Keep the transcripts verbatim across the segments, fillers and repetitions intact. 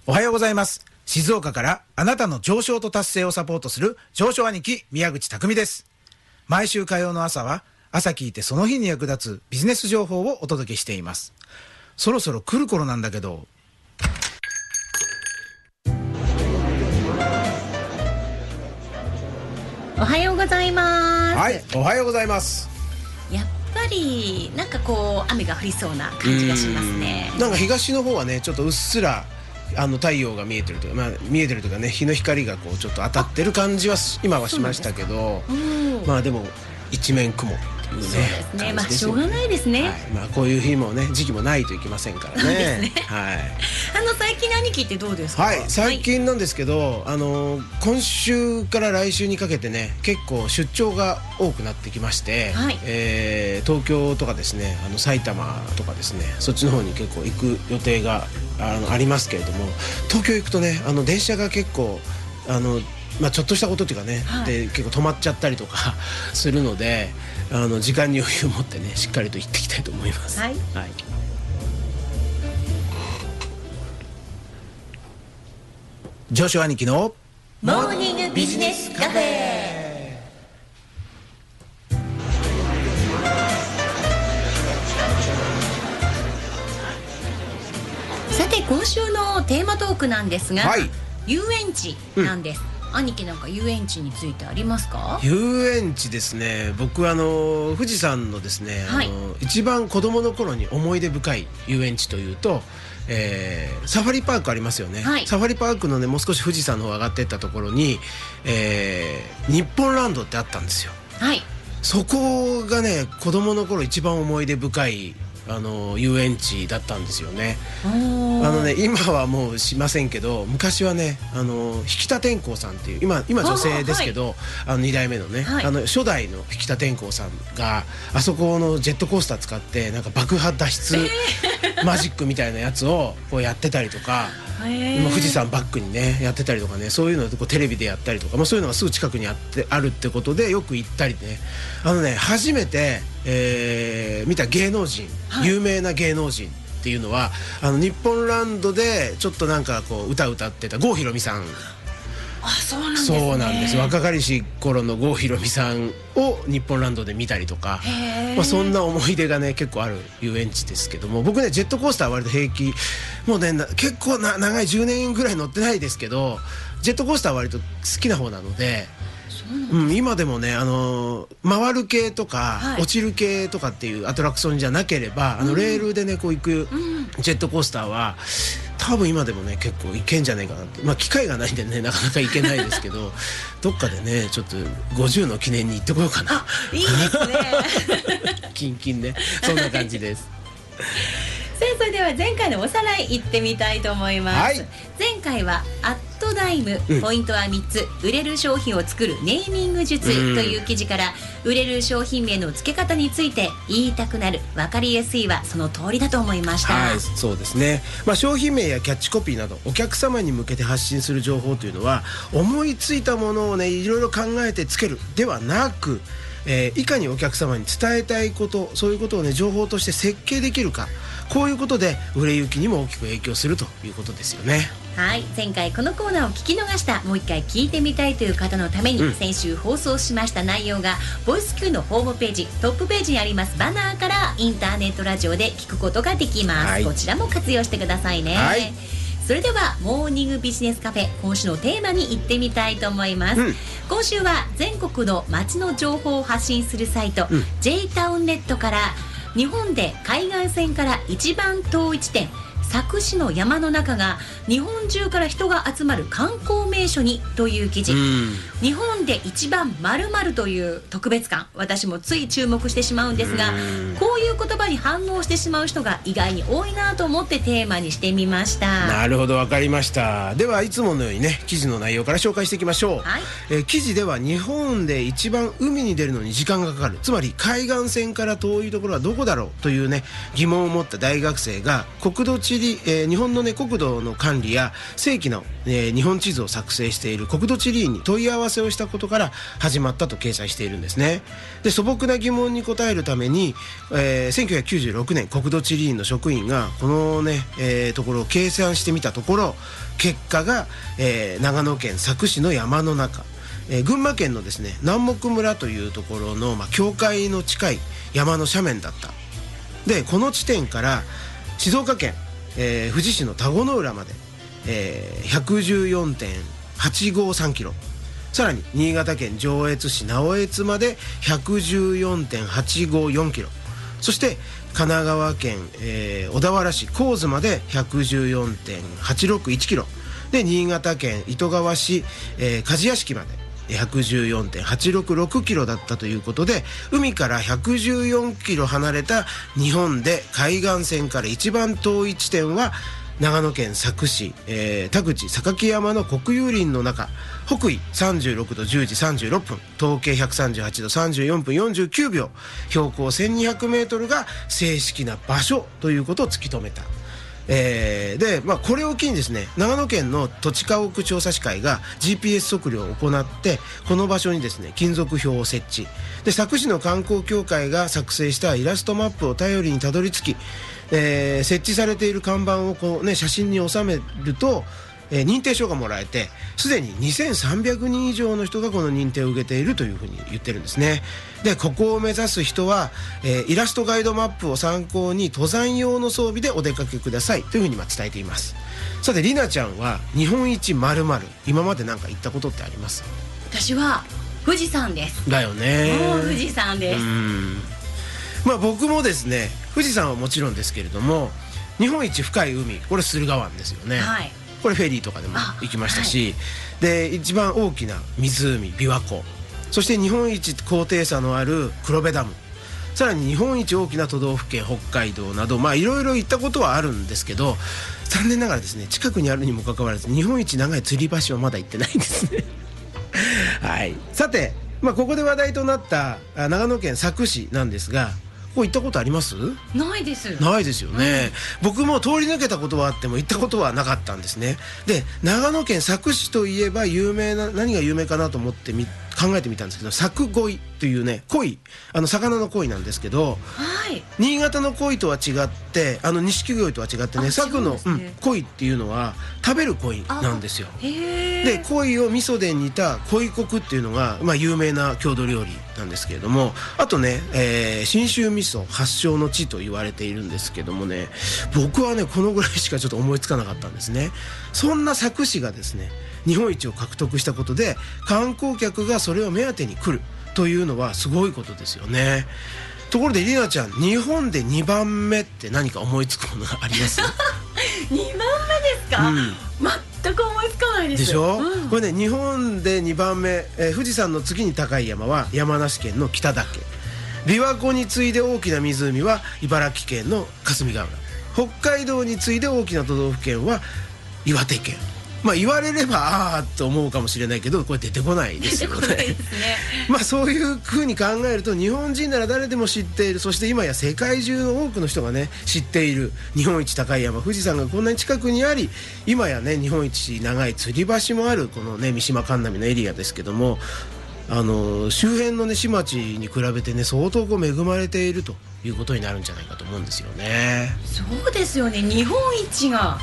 おはようございます。静岡からあなたの上昇と達成をサポートする上昇兄貴宮口匠です。毎週火曜の朝は朝聞いてその日に役立つビジネス情報をお届けしています。そろそろ来る頃なんだけど。 おはようございます。 はい、おはようございます。 やっぱりなんかこう雨が降りそうな感じがしますね。 なんか東の方はねちょっとうっすらあの太陽が見えてるというか、まあ、見えてるというかね日の光がこうちょっと当たってる感じは今はしましたけど、まあでも一面雲っていうね。 そうですね。まあしょうがないですね。 はい、まあこういう日もね時期もないといけませんからね。 ねはい。 あの最近の兄貴ってどうですか。 はい、最近なんですけど、はい、あの今週から来週にかけてね結構出張が多くなってきまして、はい、えー、東京とかですねあの埼玉とかですねそっちの方に結構行く予定が あのありますけれども、東京行くとねあの電車が結構あのまあ、ちょっとしたことっていうかね、はい、で結構止まっちゃったりとかするのであの時間に余裕を持ってねしっかりと行っていきたいと思います。はい、はい、 上昇兄貴のモーニングビジネスカフェ。さて今週のテーマトークなんですが、はい、遊園地なんです、うん、兄貴なんか遊園地についてありますか。 遊園地ですね、僕あの富士山のですね、はい、あの一番子供の頃に思い出深い遊園地というと、えー、サファリパークありますよね、はい、サファリパークのねもう少し富士山の方上がっていったところに、えー、日本ランドってあったんですよ、はい、そこがね子供の頃一番思い出深いあの遊園地だったんですよね。あのね今はもうしませんけど昔はねあの引田天功さんっていう今今女性ですけど あ,、はい、あのに代目のね、はい、あの初代の引田天功さんがあそこのジェットコースター使ってなんか爆破脱出マジックみたいなやつをこうやってたりとか、今富士山バックにねやってたりとかね、そういうのをこうテレビでやったりとか、まあ、そういうのがすぐ近くにあってあるってことでよく行ったりね、あのね初めて、えー、見た芸能人、はい、有名な芸能人っていうのはあの日本ランドでちょっとなんかこう歌歌ってた郷ひろみさん。 あ、そうなんですね。 そうなんです。若かりし頃の郷ひろみさんを日本ランドで見たりとか、まあ、そんな思い出がね結構ある遊園地ですけども、僕ねジェットコースターは割と平気、もうね結構な長いじゅうねんぐらい乗ってないですけど、ジェットコースターは割と好きな方なので、うん、今でもねあの回る系とか、はい、落ちる系とかっていうアトラクションじゃなければ、あのレールでねこう行くジェットコースターは多分今でもね結構行けんじゃないかなって、まあ機会がないんでねなかなか行けないですけどどっかでねちょっとごじゅうの記念に行ってこようかな。 いいですねキンキンね、そんな感じですさあそれでは前回のおさらい行ってみたいと思います、はい、前回はアットダイム、うん、ポイントはみっつ、売れる商品を作るネーミング術という記事から、売れる商品名の付け方について言いたくなる、分かりやすいはその通りだと思いました。 はい、そうですね、まあ、商品名やキャッチコピーなどお客様に向けて発信する情報というのは思いついたものをねいろいろ考えてつけるではなく、えー、いかにお客様に伝えたいこと、そういうことをね情報として設計できるか、こういうことで売れ行きにも大きく影響するということですよね。 はい、前回このコーナーを聞き逃した、もう一回聞いてみたいという方のために、うん、先週放送しました内容がボイス Q のホームページトップページにありますバナーからインターネットラジオで聞くことができます、はい、こちらも活用してくださいね、はい、それではモーニングビジネスカフェ、今週のテーマに行ってみたいと思います、うん、今週は全国の街の情報を発信するサイト、うん、J タウンネットから日本で海岸線から一番遠い地点佐久市の山の中が日本中から人が集まる観光名所にという記事、うん、日本で一番〇〇という特別感、私もつい注目してしまうんですが、うん、こういう言葉に反応してしまう人が意外に多いなと思ってテーマにしてみました。 なるほど、わかりました。ではいつものようにね記事の内容から紹介していきましょう、はい、えー、記事では日本で一番海に出るのに時間がかかる、つまり海岸線から遠いところはどこだろうというね疑問を持った大学生が国土地地理、えー、日本の、ね、国土の管理や正規の、えー、日本地図を作成している国土地理院に問い合わせをしたことから始まったと掲載しているんですね。で素朴な疑問に答えるために、えー、せんきゅうひゃくきゅうじゅうろくねん国土地理院の職員がこの、ねえー、ところを計算してみたところ、結果が、えー、長野県佐久市の山の中、えー、群馬県のですね南牧村というところの、まあ、境界の近い山の斜面だった。でこの地点から静岡県、えー、富士市の田子の浦まで、えー、ひゃくじゅうよんてんはちごさんキロ、さらに新潟県上越市直江津まで ひゃくじゅうよんてんはちごよんキロ、そして神奈川県、えー、小田原市神津まで ひゃくじゅうよんてんはちろくいちキロで、新潟県糸川市、えー、鍛冶屋敷までひゃくじゅうよんてんはちろくろくキロだったということで、海からひゃくじゅうよんキロ離れた日本で海岸線から一番遠い地点は長野県佐久市、えー、田口榊山の国有林の中、北緯さんじゅうろくどじゅうじさんじゅうろっぷん、東経ひゃくさんじゅうはちどさんじゅうよんぷんよんじゅうきゅうびょう、標高せんにひゃくメートルが正式な場所ということを突き止めた。えー、で、まあ、これを機にですね、長野県の土地家屋調査士会が ジーピーエス 測量を行って、この場所にですね金属標を設置で、佐久市の観光協会が作成したイラストマップを頼りにたどり着き、えー、設置されている看板をこう、ね、写真に収めると、えー、認定証がもらえて、すでににせんさんびゃくにん以上の人がこの認定を受けているというふうに言ってるんですね。でここを目指す人は、えー、イラストガイドマップを参考に登山用の装備でお出かけくださいというふうにまあ伝えています。さてりなちゃんは日本一〇〇、今まで何か行ったことってあります？ 私は富士山です。 だよね。 もう富士山です。うん、 まあ、僕もですね富士山はもちろんですけれども、日本一深い海、これ駿河湾ですよね。はい、これフェリーとかでも行きましたし、はい、で一番大きな湖琵琶湖、そして日本一高低差のある黒部ダム、さらに日本一大きな都道府県北海道など、まあいろいろ行ったことはあるんですけど、残念ながらですね近くにあるにもかかわらず日本一長い吊り橋はまだ行ってないんですねはい、さて、まあ、ここで話題となった長野県佐久市なんですが、ここ行ったことあります？ ないです。 ないですよね、うん、僕も通り抜けたことはあっても行ったことはなかったんですね。で長野県佐久市といえば有名な、何が有名かなと思ってみ考えてみたんですけど、佐久鯉というね鯉、あの魚の鯉なんですけど、はい、新潟の鯉とは違って、あの錦鯉とは違ってね、佐久の、ねうん、鯉っていうのは食べる鯉なんですよ。で鯉を味噌で煮た鯉こくっていうのが、まあ、有名な郷土料理なんですけれども、あとね、えー、信州味噌発祥の地と言われているんですけどもね、僕はねこのぐらいしかちょっと思いつかなかったんですね。そんな佐久市がですね日本一を獲得したことで、観光客がそれを目当てに来るというのはすごいことですよね。ところでりなちゃん、日本でにばんめって何か思いつくものがありますにばんめですか、うん、全く思いつかないです。 でしょ、うん、これね日本でにばんめ、えー、富士山の次に高い山は山梨県の北岳、琵琶湖に次いで大きな湖は茨城県の霞ヶ浦、北海道に次いで大きな都道府県は岩手県。まあ言われればああと思うかもしれないけど、これ出てこないですよね。出てこないですねまあそういうふうに考えると、日本人なら誰でも知っている、そして今や世界中の多くの人がね知っている日本一高い山富士山がこんなに近くにあり、今やね日本一長い吊り橋もあるこのね三島神波のエリアですけども、あの周辺のね市町に比べてね相当こう恵まれているということになるんじゃないかと思うんですよね。 そうですよね、日本一が、うん、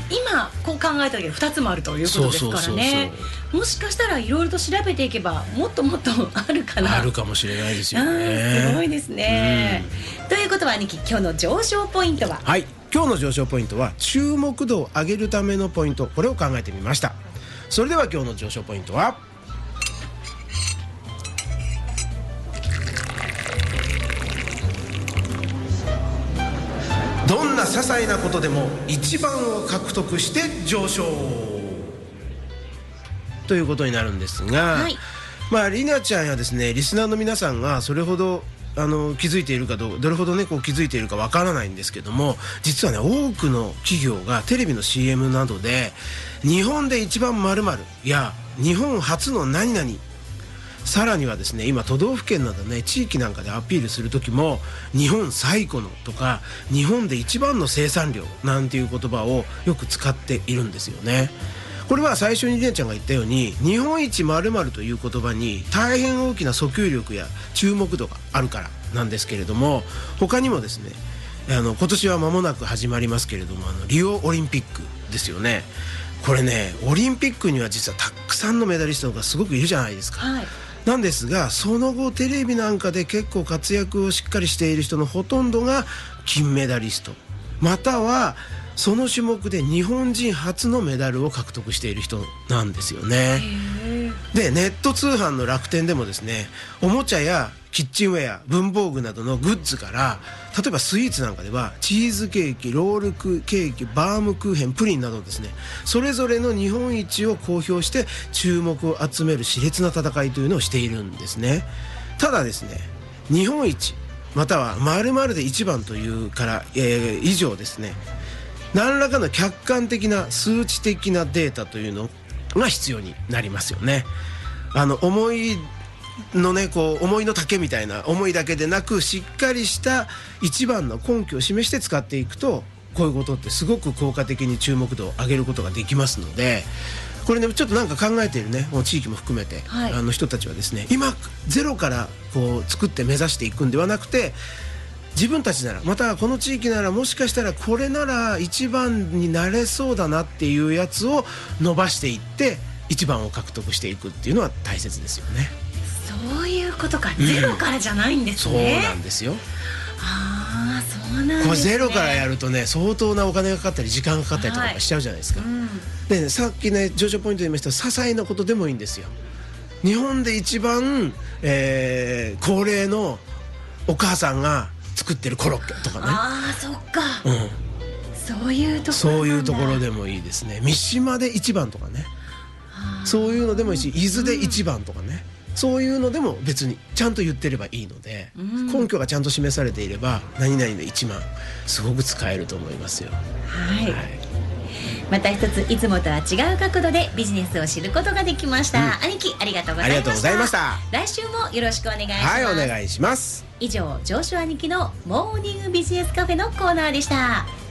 今こう考えただけでふたつもあるということですからね。もしかしたらいろいろと調べていけばもっともっとあるかな、 あるかもしれないですよね。 すごいですね、うん、ということは兄貴、今日の上昇ポイントは？ はい、今日の上昇ポイントは注目度を上げるためのポイント、これを考えてみました。それでは今日の上昇ポイントは、どんな些細なことでも一番を獲得して上昇ということになるんですが、はい、まありなちゃんやですねリスナーの皆さんがそれほどあの気づいているかどうどれほどねこう気づいているかわからないんですけども、実はね多くの企業がテレビの シーエム などで日本で一番〇〇や日本初の何々 さらにはですね、今都道府県などね、地域なんかでアピールする時も日本最古のとか日本で一番の生産量なんていう言葉をよく使っているんですよね。これは最初にりなちゃんが言ったように、日本一〇〇という言葉に大変大きな訴求力や注目度があるからなんですけれども、他にもですね、あの今年は間もなく始まりますけれども、あのリオオリンピックですよね。これね、オリンピックには実はたくさんのメダリストがすごくいるじゃないですか、はい、なんですが、その後テレビなんかで結構活躍をしっかりしている人のほとんどが金メダリスト、またはその種目で日本人初のメダルを獲得している人なんですよね。で、ネット通販の楽天でもですね、おもちゃやキッチンウェア、文房具などのグッズから、例えばスイーツなんかではチーズケーキ、ロールケーキ、バームクーヘン、プリンなどですね、それぞれの日本一を公表して注目を集める熾烈な戦いというのをしているんですね。ただですね、日本一または〇〇で一番というから、えー、以上ですね、何らかの客観的な数値的なデータというのが必要になりますよね。あの思いのね、こう思いの丈みたいな思いだけでなく、しっかりした一番の根拠を示して使っていくと、こういうことってすごく効果的に注目度を上げることができますので、これね、ちょっとなんか考えているね、もう地域も含めて、はい、あの人たちはですね、今ゼロからこう作って目指していくんではなくて、自分たちなら、またはこの地域なら、もしかしたらこれなら一番になれそうだなっていうやつを伸ばしていって一番を獲得していくっていうのは大切ですよね。 そういうことか、ゼロからじゃないんですね、 うん、そうなんですよ。 ああ、そうなんですね。 これゼロからやるとね、相当なお金がかかったり時間がかかったりとかしちゃうじゃないですか、はい、うん、で、ね、さっきね上昇ポイントで言いました、些細なことでもいいんですよ。日本で一番、えー、高齢のお母さんが作ってるコロッケとかね。 ああ、そっか、うん、そういうところなんだ。 そういうところでもいいですね。三島で一番とかね、そういうのでもいいし、伊豆で一番とかね、うん、そういうのでも別にちゃんと言ってればいいので、うん、根拠がちゃんと示されていれば、何々の一番すごく使えると思いますよ。 はい、はい、また一ついつもとは違う角度でビジネスを知ることができました、うん、兄貴ありがとうございました。 ありがとうございました。 来週もよろしくお願いします。 はい、お願いします。 以上、上昇兄貴のモーニングビジネスカフェのコーナーでした。